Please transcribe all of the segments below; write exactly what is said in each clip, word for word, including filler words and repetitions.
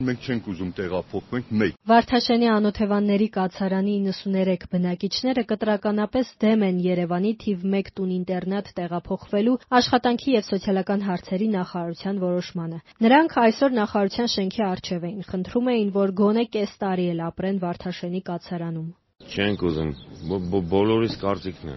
Մենք չենք ուզում տեղափոխվենք մեկ։ Վարդաշենի Անօթևանների կացարանի իննսուներեք բնակիչները կտրականապես դեմ են Երևանի թիվ մեկ տուն-ինտերնատ տեղափոխվելու աշխատանքի և սոցիալական հարցերի նախարարության որոշմանը։ Նրանք այսօր նախարարության շենքի առջև էին, խնդրում էին, որ գոնե կես տարի էլ ապրեն Վարդաշենի կացարանում։ Չենք ուզում, բոլորիս կարծիքն է։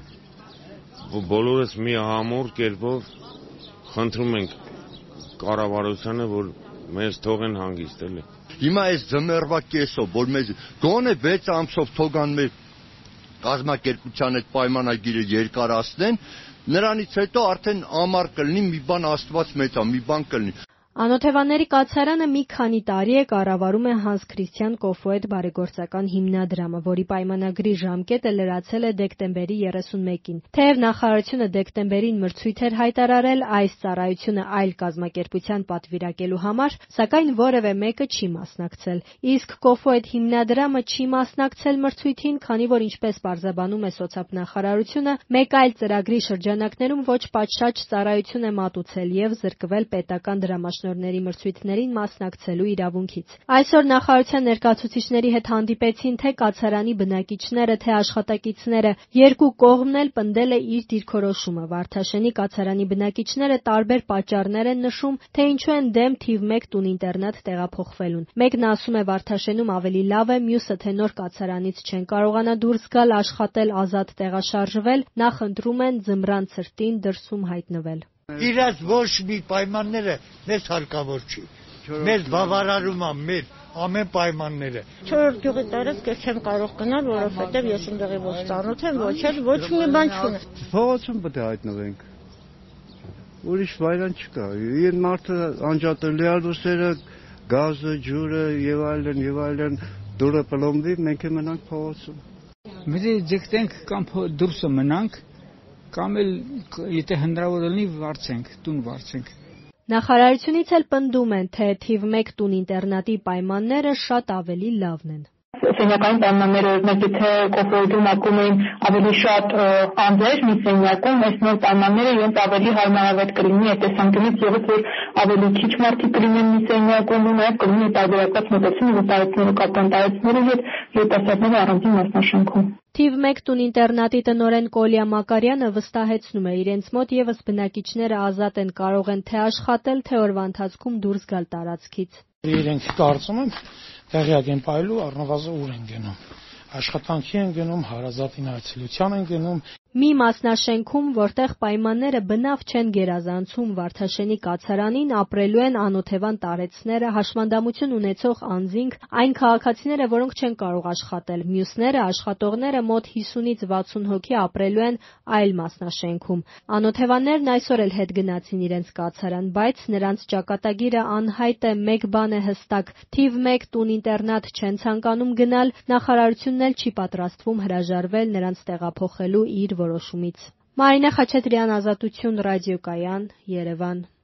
Բոլորս մի համոր կերպով խնդրում ենք կառավարությանը, որ մեզ թողեն հանգիստ էլի։ Հիմա այս ձմեռվա կեսով, որ մեզ գոնե վեց ամսով թողան մեր կազմակերպության այդ պայմանագիրը երկարացնեն, նրանից հետո արդեն ամառ կլինի, մի բան Աստված մեծ է, մի բան կլինի։ Անօթևանների կացարանը մի քանի տարի է կառավարում է Հանս Քրիստիան Կոֆոետ բարեգործական հիմնադրամը, որի պայմանագրի ժամկետը լրացել է դեկտեմբերի երեսունմեկին։ Թեև նախարարությունը դեկտեմբերին մրցույթ էր հայտարարել այս ծառայությունը այլ կազմակերպության պատվիրակելու համար, սակայն որևէ մեկը չի մասնակցել։ Իսկ Կոֆոետ հիմնադրամը չի մասնակցել մրցույթին, քանի որ ինչպես պարզաբանում է սոցիալնախարարությունը, մեկ այլ ծրագրի շրջանակներում ոչ պատշաճ ծառայություն է մատուցել և զրկվել պետական դրամաշնորհների մրցույթներին մասնակցելու իրավունքից։ Այսօր նախարարության ներկայացուցիչների հետ հանդիպեցին թե կացարանի բնակիչները, թե աշխատակիցները։ Երկու կողմն էլ պնդել է իր դիրքորոշումը։ Վարդաշենի կացարանի բնակիչները տարբեր պատճառներ են նշում, թե ինչու են դեմ թիվ մեկ տուն-ինտերնատ տեղափոխվելուն։ Մեկն ասում է Վարդաշենում ավելի լավ է, մյուսը թե նոր կացարանից չեն կարողանա դուրս գալ, աշխատել, ազատ տեղաշարժվել, նախընտրում են ձմռան ցրտին դրսում հայտնվել։ Իրաց ոչ մի պայմանները մեզ հարկավոր չի։ Մեզ բավարարում է մեր ամեն պայմանները։ Չորրորդ գյուղի տարածք ես չեմ կարող գնալ, որովհետև ես այնտեղի ոչ ծանոթ եմ, ոչ էլ ոչ մի բան չունեմ։ Փողոցում պետք է հայտնվենք։ Ուրիշ վայրան չկա։ Այն մարդը անջատելի է լուսերը, գազը, ջուրը եւ այլն եւ այլն դուրը պլոմբի, մենք մնանք փողոցում։ Մենք ձգտենք կամ դուրս մնանք, կամ էլ եթե հնարավոր լինի վարձենք, տուն վարձենք։ Նախարարությունից էլ պնդում են, թե թիվ մեկ տուն-ինտերնատի պայմանները շատ ավելի լավն են։ Սենյակային պայմանները, օրինակ, եթե Կոֆոեդում ապրում էին ավելի շատ անձեր մի սենյակում, այս նոր պայմանները իրենց ավելի հարմարավետ կլինի այդ տեսանկյունից, եղած որ ավելի քիչ մարդիկ կլինեն մի սենյակում, ու նաև կլինի տարբերակված մոտեցում վստահեցնելու կապանտարեցների հետ երիտասարդների առանձին մասնաշենքում։ Թիվ մեկ տուն-ինտերնատի տնօրեն Կոլյա Մակարյանը վստահեցնում է, իրենց մոտ ևս բնակիչները ազատ են, կարող են թե աշխատել, թե օրվա ընթացքում դուրս գալ տարածքից։ Իրենք կարծում եմ տեղյակ են պայելու, առնվազն ուր են գնում։ Աշխատանքի են գնում, հարազատին այցելության են գնում։ Մի մասնաշենքում, որտեղ պայմանները բնավ չեն գերազանցում Վարդաշենի կացարանին, ապրելու են անօթևան տարեցները, հաշմանդամություն ունեցող անձինք, այն քաղաքացիները, որոնք չեն կարող աշխատել։ Մյուսները, աշխատողները մոտ հիսունից վաթսուն հոգի ապրելու են այլ մասնաշենքում։ Անօթևաններն այսօր էլ հետ գնացին իրենց կացարան, բայց նրանց ճակատագիրը անհայտ է, մեկ բան է հստակ՝ թիվ մեկ տուն-ինտերնատ չեն ցանկանում գնալ, նախարարությունն էլ չի պատրաստվում հրաժարվել նրանց տեղափոխելու իր որոշումից։ Մարինե Խաչատրյան, Ազատություն, Ռադիոկայան, Երևան։